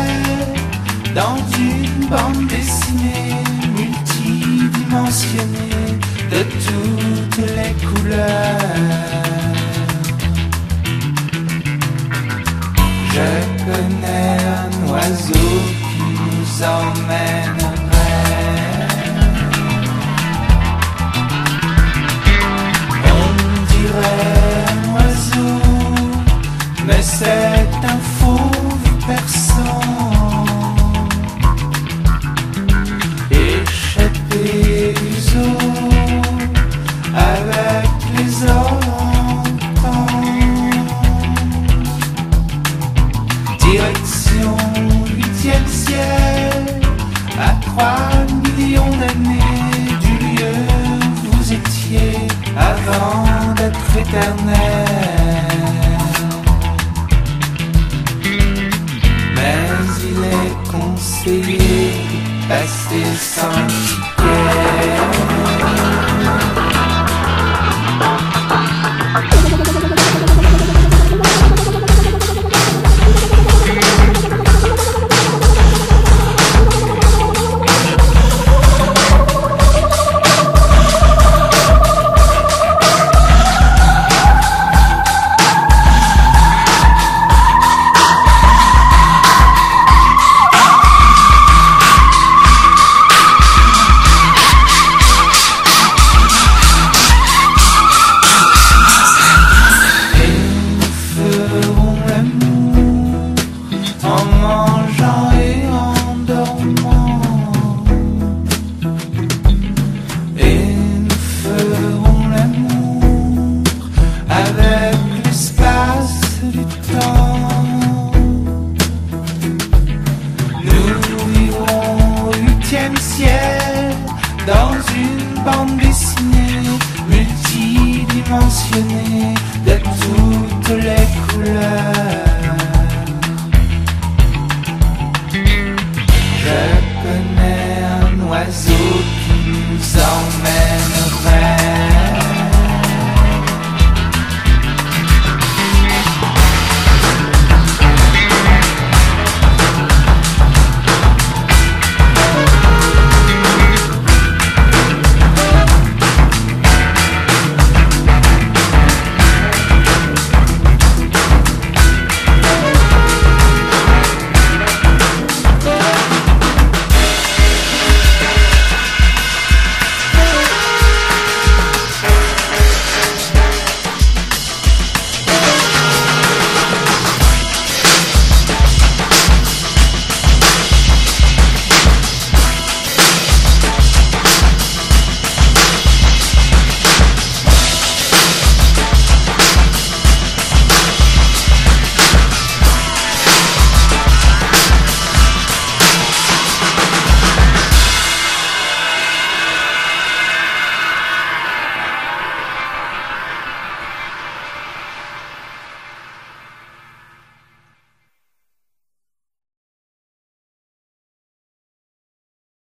dans une bande dessinée multidimensionnée de toutes les couleurs. Je connais un oiseau qui nous emmènerait. On dirait un oiseau, mais c'est un fauve persan, échappé du zoo avec les orangutans. Direction 8e ciel, à 3 millions d'années du lieu où vous étiez avant d'être éternel. Mais il est conseillé de passer sans ticket. Ciel